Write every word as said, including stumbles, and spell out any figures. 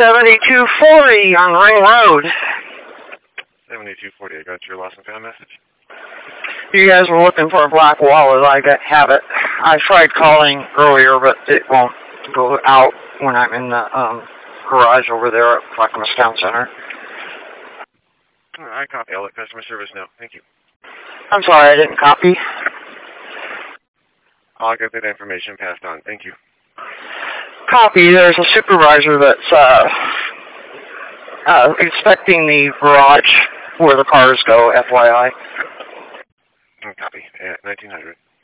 seventy-two forty on Ring Road. seventy-two forty, I got your lost and found message. You guys were looking for a black wallet. I got, have it. I tried calling earlier, but it won't go out when I'm in the um, garage over there at Clackamas Town Center. Oh, I copy. I'll let customer service know. Thank you. I'm sorry, I didn't copy. I'll get that information passed on. Thank you. Copy. There's a supervisor that's uh, uh, inspecting the garage where the cars go, F Y I. Copy. At nineteen hundred.